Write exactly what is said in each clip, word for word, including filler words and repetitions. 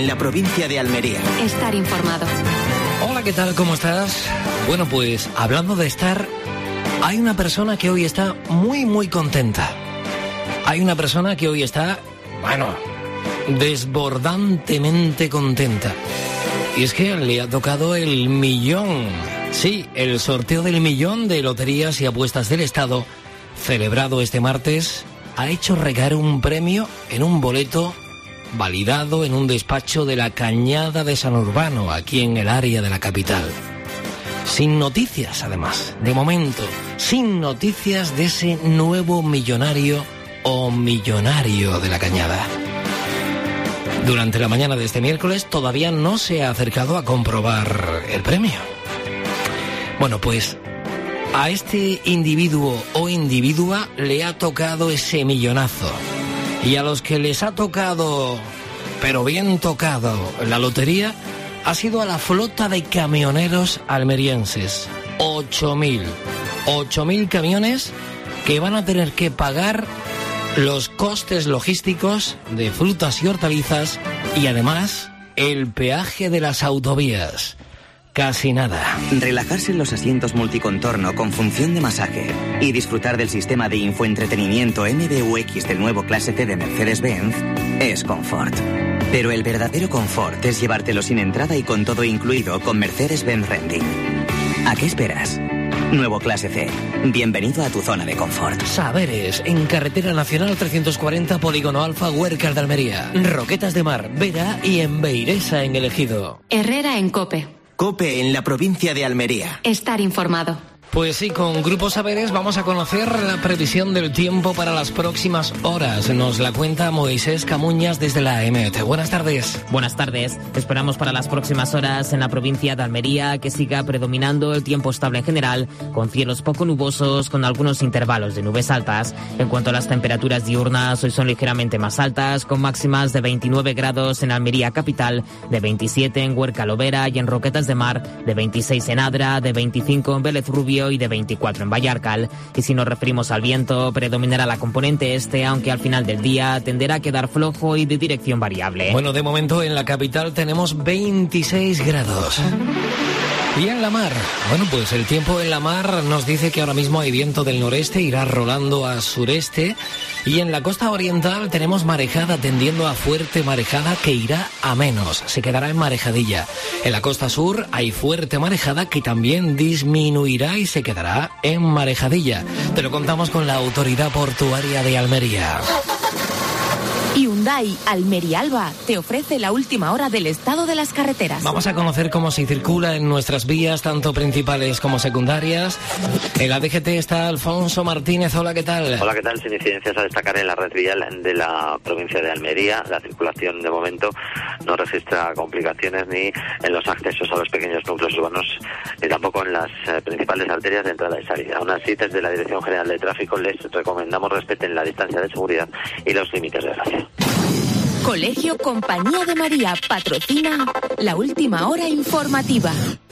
en la provincia de Almería. Estar informado. Hola, ¿qué tal? ¿Cómo estás? Bueno, pues hablando de estar, hay una persona que hoy está muy, muy contenta. Hay una persona que hoy está, bueno, desbordantemente contenta. Y es que le ha tocado el millón. Sí, el sorteo del millón de loterías y apuestas del Estado, celebrado este martes, ha hecho recaer un premio en un boleto validado en un despacho de la Cañada de San Urbano, aquí en el área de la capital. Sin noticias, además, de momento, sin noticias de ese nuevo millonario o millonario de la Cañada. Durante la mañana de este miércoles todavía no se ha acercado a comprobar el premio. Bueno, pues a este individuo o individua le ha tocado ese millonazo. Y a los que les ha tocado, pero bien tocado, la lotería, ha sido a la flota de camioneros almerienses. Ocho mil. Ocho mil camiones que van a tener que pagar los costes logísticos de frutas y hortalizas y además el peaje de las autovías. Casi nada. Relajarse en los asientos multicontorno con función de masaje y disfrutar del sistema de infoentretenimiento M B U X del nuevo Clase C de Mercedes-Benz es confort. Pero el verdadero confort es llevártelo sin entrada y con todo incluido con Mercedes-Benz Renting. ¿A qué esperas? Nuevo Clase C. Bienvenido a tu zona de confort. Saberes, en Carretera Nacional trescientos cuarenta, Polígono Alfa, Huércal de Almería. Roquetas de Mar, Vera y en Beiresa, en El Ejido. Herrera en COPE. COPE en la provincia de Almería. Estar informado. Pues sí, con Grupo Saberes vamos a conocer la previsión del tiempo para las próximas horas. Nos la cuenta Moisés Camuñas desde la A M O T. Buenas tardes. Buenas tardes. Esperamos para las próximas horas en la provincia de Almería que siga predominando el tiempo estable en general, con cielos poco nubosos, con algunos intervalos de nubes altas. En cuanto a las temperaturas diurnas, hoy son ligeramente más altas, con máximas de veintinueve grados en Almería capital, de veintisiete en Huércal Lovera y en Roquetas de Mar, de veintiséis en Adra, de veinticinco en Vélez Rubio y de veinticuatro en Vallarcal. Y si nos referimos al viento, predominará la componente este, aunque al final del día tenderá a quedar flojo y de dirección variable. Bueno, de momento en la capital tenemos veintiséis grados. Y en la mar, bueno, pues el tiempo en la mar nos dice que ahora mismo hay viento del noreste, irá rolando a sureste. Y en la costa oriental tenemos marejada tendiendo a fuerte marejada que irá a menos, se quedará en marejadilla. En la costa sur hay fuerte marejada que también disminuirá y se quedará en marejadilla. Te lo contamos con la Autoridad Portuaria de Almería. Hyundai Almería Alba te ofrece la última hora del estado de las carreteras. Vamos a conocer cómo se circula en nuestras vías, tanto principales como secundarias. En la D G T está Alfonso Martínez. Hola, ¿qué tal? Hola, ¿qué tal? Sin incidencias a destacar en la red vial de la provincia de Almería. La circulación de momento no registra complicaciones ni en los accesos a los pequeños núcleos urbanos, ni tampoco en las eh, principales arterias de entrada y salida. Aún así, desde la Dirección General de Tráfico les recomendamos respeten la distancia de seguridad y los límites de velocidad. Colegio Compañía de María patrocina la última hora informativa.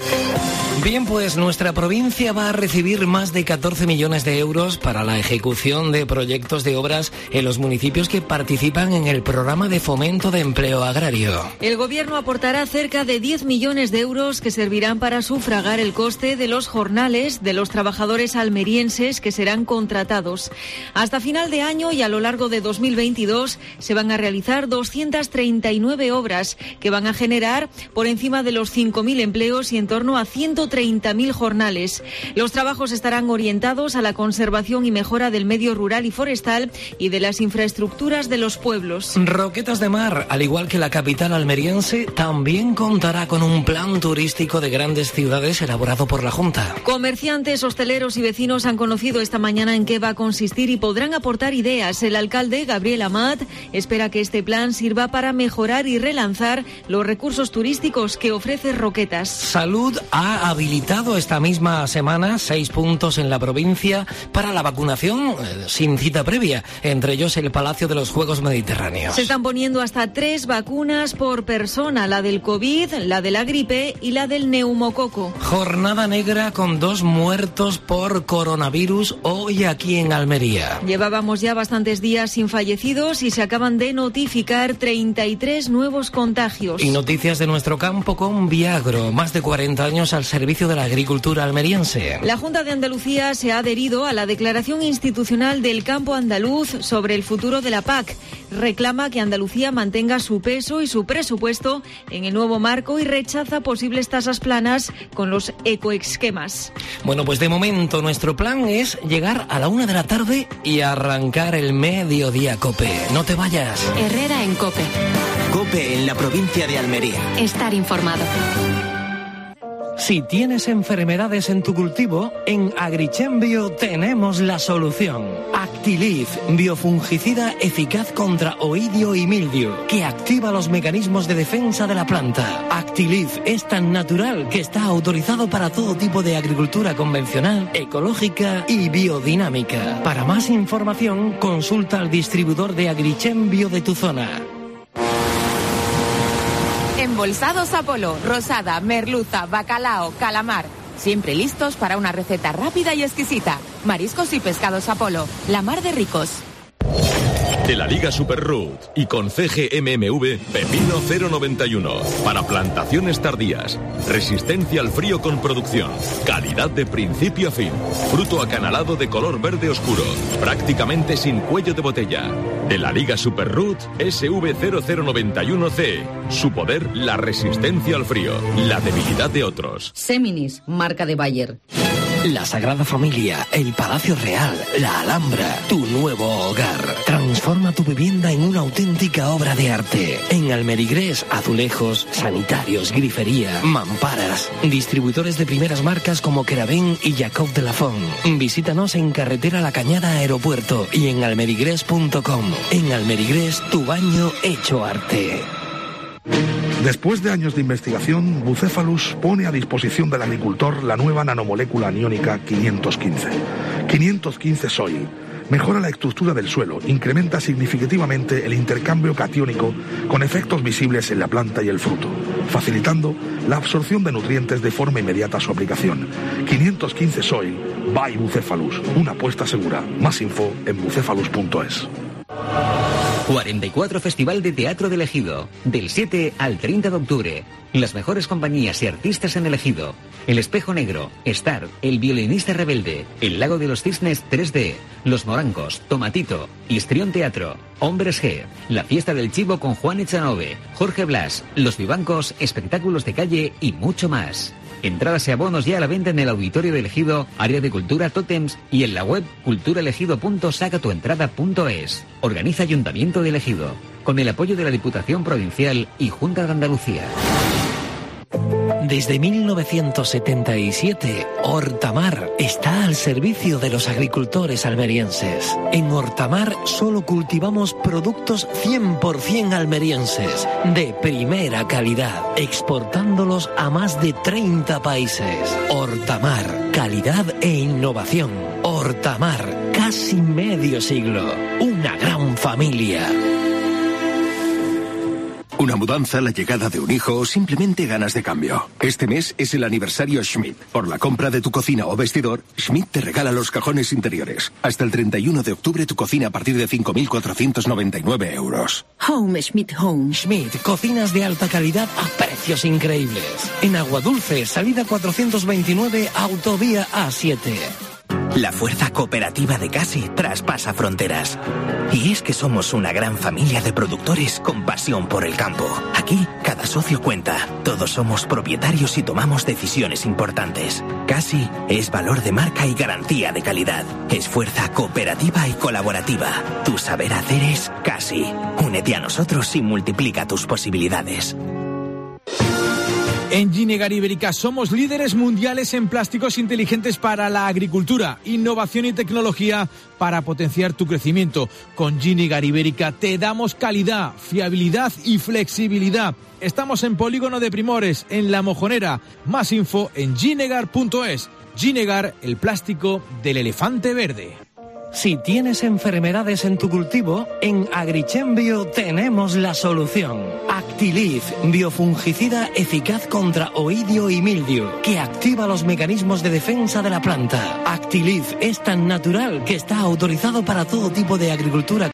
Bien, pues nuestra provincia va a recibir más de catorce millones de euros para la ejecución de proyectos de obras en los municipios que participan en el programa de fomento de empleo agrario. El gobierno aportará cerca de diez millones de euros que servirán para sufragar el coste de los jornales de los trabajadores almerienses que serán contratados. Hasta final de año y a lo largo de dos mil veintidós se van a realizar doscientas treinta y nueve obras que van a generar por encima de los cinco mil empleos y en torno a ciento treinta mil jornales. Los trabajos estarán orientados a la conservación y mejora del medio rural y forestal y de las infraestructuras de los pueblos. Roquetas de Mar, al igual que la capital almeriense, también contará con un plan turístico de grandes ciudades elaborado por la Junta. Comerciantes, hosteleros y vecinos han conocido esta mañana en qué va a consistir y podrán aportar ideas. El alcalde, Gabriel Amat, espera que este plan sirva para mejorar y relanzar los recursos turísticos que ofrece Roquetas. Salud ha habilitado esta misma semana seis puntos en la provincia para la vacunación eh, sin cita previa, entre ellos el Palacio de los Juegos Mediterráneos. Se están poniendo hasta tres vacunas por persona, la del COVID, la de la gripe y la del neumococo. Jornada negra con dos muertos por coronavirus hoy aquí en Almería. Llevábamos ya bastantes días sin fallecidos y se acaban de notificar detectar treinta y tres nuevos contagios. Y noticias de nuestro campo con Viagro, más de cuarenta años al servicio de la agricultura almeriense. La Junta de Andalucía se ha adherido a la declaración institucional del campo andaluz sobre el futuro de la P A C. Reclama que Andalucía mantenga su peso y su presupuesto en el nuevo marco y rechaza posibles tasas planas con los ecoesquemas. Bueno, pues de momento nuestro plan es llegar a la una de la tarde y arrancar el mediodía COPE. No te vayas. Herrera en COPE. COPE en la provincia de Almería. Estar informado. Si tienes enfermedades en tu cultivo, en Agrichembio tenemos la solución. Actilif, biofungicida eficaz contra oidio y mildio, que activa los mecanismos de defensa de la planta. Actilif es tan natural que está autorizado para todo tipo de agricultura convencional, ecológica y biodinámica. Para más información, consulta al distribuidor de Agrichembio de tu zona. Embolsados Apolo, rosada, merluza, bacalao, calamar. Siempre listos para una receta rápida y exquisita. Mariscos y pescados Apolo, la mar de ricos. De la Liga Superroot y con C G M M V Pepino cero noventa y uno. Para plantaciones tardías. Resistencia al frío con producción. Calidad de principio a fin. Fruto acanalado de color verde oscuro. Prácticamente sin cuello de botella. De la Liga Superroot S V cero cero noventa y uno C. Su poder, la resistencia al frío. La debilidad de otros. Seminis, marca de Bayer. La Sagrada Familia, el Palacio Real, la Alhambra, tu nuevo hogar. Transforma tu vivienda en una auténtica obra de arte. En Almerigrés, azulejos, sanitarios, grifería, mamparas. Distribuidores de primeras marcas como Keravén y Jacob de la Font. Visítanos en Carretera La Cañada Aeropuerto y en almerigrés punto com. En Almerigrés, tu baño hecho arte. Después de años de investigación, Bucephalus pone a disposición del agricultor la nueva nanomolécula aniónica quinientos quince. quinientos quince Soil mejora la estructura del suelo, incrementa significativamente el intercambio catiónico con efectos visibles en la planta y el fruto, facilitando la absorción de nutrientes de forma inmediata a su aplicación. quinientos quince Soil by Bucephalus, una apuesta segura. Más info en bucephalus punto es. cuarenta y cuatro Festival de Teatro del Ejido, del siete al treinta de octubre. Las mejores compañías y artistas en el Ejido. El Espejo Negro, Star, El Violinista Rebelde, El Lago de los Cisnes tres D, Los Morancos, Tomatito, Histrión Teatro, Hombres G, La Fiesta del Chivo con Juan Echanove, Jorge Blas, Los Vivancos, espectáculos de calle y mucho más. Entradas y abonos ya a la venta en el Auditorio del Ejido, Área de Cultura Tótems y en la web culturalejido punto sacatuentrada punto es. Organiza Ayuntamiento del Ejido, con el apoyo de la Diputación Provincial y Junta de Andalucía. Desde mil novecientos setenta y siete, Hortamar está al servicio de los agricultores almerienses. En Hortamar solo cultivamos productos cien por ciento almerienses, de primera calidad, exportándolos a más de treinta países. Hortamar, calidad e innovación. Hortamar, casi medio siglo. Una gran familia. Una mudanza, la llegada de un hijo o simplemente ganas de cambio. Este mes es el aniversario Schmidt. Por la compra de tu cocina o vestidor, Schmidt te regala los cajones interiores. Hasta el treinta y uno de octubre tu cocina a partir de cinco mil cuatrocientos noventa y nueve euros. Home, Schmidt Home. Schmidt, cocinas de alta calidad a precios increíbles. En Aguadulce, salida cuatrocientos veintinueve, autovía A siete. La fuerza cooperativa de Casi traspasa fronteras. Y es que somos una gran familia de productores con pasión por el campo. Aquí, cada socio cuenta. Todos somos propietarios y tomamos decisiones importantes. Casi es valor de marca y garantía de calidad. Es fuerza cooperativa y colaborativa. Tu saber hacer es Casi. Únete a nosotros y multiplica tus posibilidades. En Ginegar Ibérica somos líderes mundiales en plásticos inteligentes para la agricultura, innovación y tecnología para potenciar tu crecimiento. Con Ginegar Ibérica te damos calidad, fiabilidad y flexibilidad. Estamos en Polígono de Primores, en La Mojonera. Más info en ginegar punto es. Ginegar, el plástico del elefante verde. Si tienes enfermedades en tu cultivo, en Agrichembio tenemos la solución. Actilif, biofungicida eficaz contra oidio y mildio, que activa los mecanismos de defensa de la planta. Actilif es tan natural que está autorizado para todo tipo de agricultura